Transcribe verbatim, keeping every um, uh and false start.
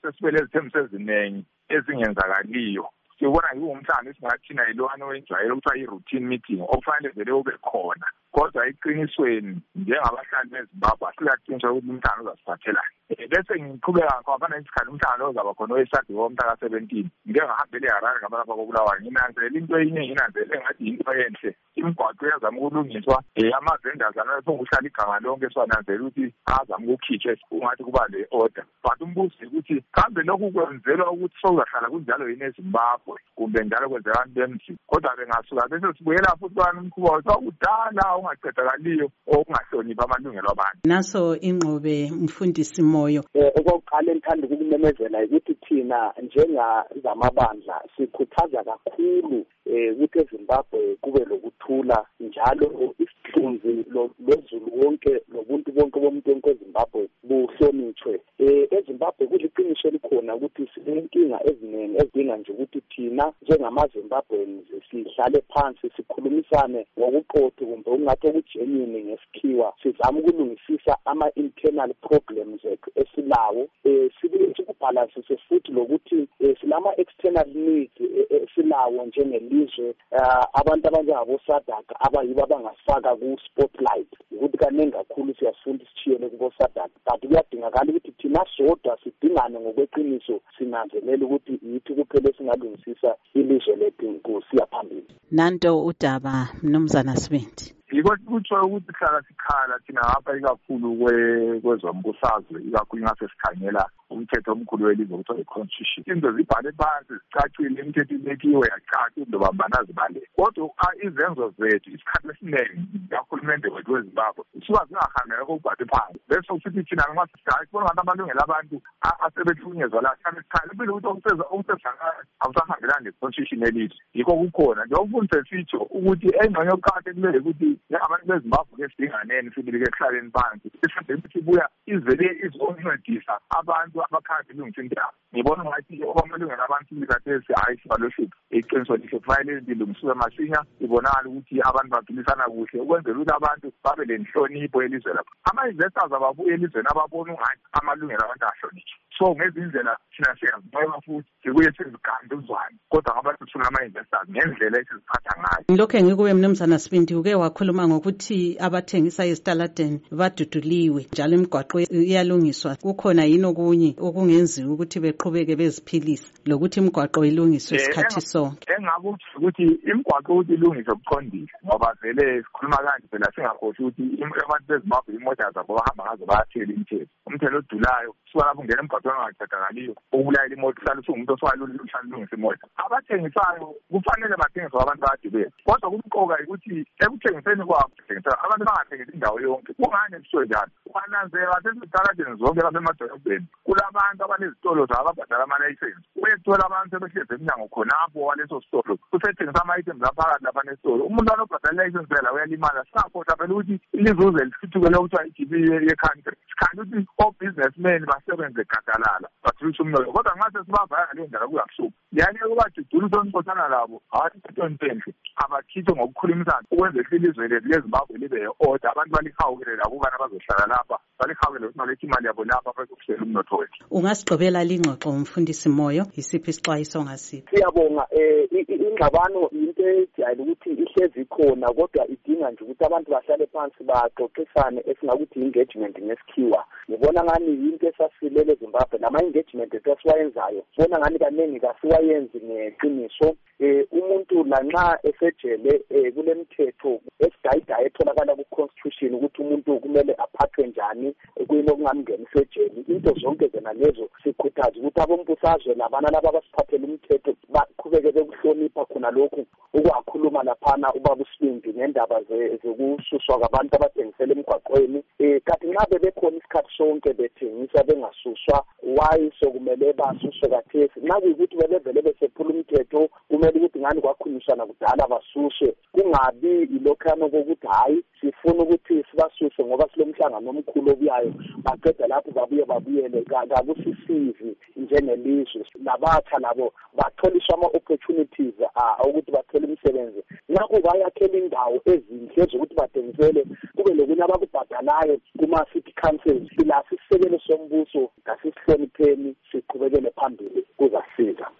sesibele ezithembiso eziningi ezingenzakaliyo. Sibona yiwumhlangano esingathina yilwana oyinjwayelo kuthiwa i-routine meeting okufanele vele ube khona. Kodwa eqinisweni njengabahlali beZimbabwe siyaqiniswa ukuthi umhlangano uzasiphathelana. Bese ngiqhubeka ngapha nesikhathi umhlangano ozaba khona oyesadi womhla ka-seventeen. Ngike ngahambele eHarare ngaba lapha koBulawayo. Nginanzelela into eyinye nginanzelela ngathi into enhle. Imigwaqo yazama ukulungiswa, ama-vendors anokuhlala igama lonke siwananzelela ukuthi azama ukukhitshwa ungathi kuba le order. But umbuzo ukuthi kambe lokhu kwenzelwa ukuthi sokuzahlala kunjalo yini eZimbabwe kumbe njalo kwenzeka abantu bemzini. Kodwa bengasuka bese sibuyela futhi kwani umkhuba wakudala ongaqedakaliyo okungahloniphi amalungelo abantu. Naso ingqobe Mfundisi Moyo. Okokuqala engithanda ukukumemezela ukuthi thina njengazamabandla sikhuthaza kakhulu ukuthi eZimbabwe kube lokuthula njalo isithunzi lozulu wonke nobuntu bonke bomuntu wonke eZimbabwe buhlonitshwe. eZimbabwe kuliqiniso elikhona ukuthi sinenkinga eziningi ezidinga nje ukuthi thina njengamaZimbabweans sihlale phansi sikhulumisane ngokuqotho kumbe ungathi okugenuine ngesikhiwa sizama ukulungisisa ama-internal problems ethu esilawo sibe sikubhalansise futhi lokuthi silama external needs esilawo njengelizwe abantu abanjengabo SADC abayibo abangasifaka ku-spotlight ukuthi kaningi kakhulu siyasifunda isithiyele kubo SADC. But kuyadingakala ukuthi thina sodwa sidingane ngokweqiniso sinanzelela ukuthi yithi kuphela esingalungisisa ilizwe lethu kusiya phambili. Nanto udaba Mnumzana Sibindi. Yiko kutsho ukuthi hlala sikhala thina ngapha ikakhulu kwezombusazwe ikakhulu ingase sikhangela umthetho omkhulu welizwe kuthiwa i-constitution. Into zibhale phansi zicacile, imithetho ibekiwe yacaca into bambana zibale. Kodwa izenzo zethu isikhathi esiningi kahulumende wethu weZimbabwe suka zingahambela kokubhale phansi. Bese usithi thina noma sisayi kubona ngathi amalungelo abantu asebethunyezwa la hlala sikhala impilo ukuthi okuseza okusezakala awusahambelani ne-constitution yelizwe. Yiko kukhona nje ukufundisa sitsho ukuthi engxenye yokuqala kumele ukuthi abantu beZimbabwe ke sidinganeni sibili ke kuhlaleni phansi isifundise ukuthi buya izele izoncedisa abantu abakhanda ilungisa indaba. Ngibona ngathi obamalungelo abantu bikathesi hayi sibaloshipi iqiniso lihle kufanele lilungiswe masinya ibonakala ukuthi abantu baphilisana kuhle ukwenzela ukuthi abantu babe lenhlonipho elizwe lapha. Ama-investors ababuye elizweni ababona ungathi amalungelo abantu ahlonitshwe. So ngezindlela thina siyazibona futhi sikuye sizigande uzwane kodwa ngabantu thina ama-investors ngendlela esiziphatha ngayo. Lokho engikuwe Mnumzana Sibindi uke wakhuluma ngokuthi abathengisa ezitaladeni baduduliwe njalo imigwaqo iyalungiswa. Kukhona yini okunye okungenziwa ukuthi beqhubeke beziphilisa lokuthi imigwaqo ilungiswe isikhathi sonke? Engakuthi ukuthi imigwaqo ukuthi ilungiswe buqondile ngoba vele sikhuluma kanje phela singakhohlwa ukuthi abantu beZimbabwe imoto zabo bahamba ngazo bayathela imithelo. Umthelo odulayo suka lapho ungena emgwaqweni ongaqedakaliyo ukulayela imoto uhlala usungumuntu oswalula uhlala ulungisa imoto. Abathengisayo kufanele bathengise abantu bayadibela. Kodwa kumqoka ukuthi ekuthengiseni kwabo abantu bangathengisi indawo yonke. Kungani kusho njalo? Kwananzela sesitaladeni zonke lapha emadolobheni kulabantu abanezitolo zabo ababhadala ama-license. Uyethola abantu sebehlezi eminyango khonapho waleso sitolo usethengisa ama-items aphakathi lapha nesitolo. Umuntu anobhadala i-license phela uyalimala. Sakhohlwa phela ukuthi ilizuze lithuthuke lokuthiwa i-G B ye-country. Sikhanda ukuthi o-businessmen basebenze gadalala bathulisa umnotho. Kodwa ngase sibavaya ngaleyo ndlela kuyakuhlupha. Yanyeke ubajudula usonixothana labo hathi into enhle abakhithe ngokukhulumisana ukwenza ilizwe lethu leZimbabwe libe ye-order. Abantu balihawukele labo ukubana bazohlala lapha balihawukele ukuthi balethe imali yabo lapha bazokuhlela umnotho wethu. Ungasigqibela lingxoxo Mfundisi Moyo isiphi isixwayiso ongasiphi? Siyabonga ingxabano into ejayele ukuthi ihlezi khona kodwa idinga nje ukuthi abantu bahlale phansi baxoxisane esingakuthi engagement ngesikhiwa. Ngibona ngani into esasilele eZimbabwe nama-engagement esiwayenzayo sibona ngani kaningi kasiwayenzi ngeqiniso. Umuntu lanxa esejele kule mithetho esidayidayi etholakala ku-constitution ukuthi umuntu kumele aphathwe njani kuyini okungamngenisa ejele. Into zonke zona lezo sikhuthaza ukuthi abombusazwe labana laba abasiphathela umthetho baqhubeke bekuhlonipha khona lokhu ukwakhuluma laphana ubaba uSibindi ngendaba zokususwa kwabantu abathengisela emgwaqweni. Kanti nxa bebekhona isikhathi sonke bethengisa bengasuswa why sokumele basuswe kathesi? Nxa kuyikuthi belevele besephula umthetho kumele ukuthi ngani kwakhulunyiswana kudala basuswe. Kungabi ilokhano kokuthi hayi sifuna ukuthi sibasuse ngoba silomhlangano omkhulu obuyayo baqeda lapho babuye babuyele kakusisizi njengelizwe. Nabatsha labo batholiswa ama opportunities ukuthi bathole imisebenzi. Ngakho bayakhela indawo ezinhle zokuthi badengisele kube lokunye abakubhadalayo kuma-city councils. La sisekelo sombuso, asisihlonipheni, siqhubekele phambili kuzasiza.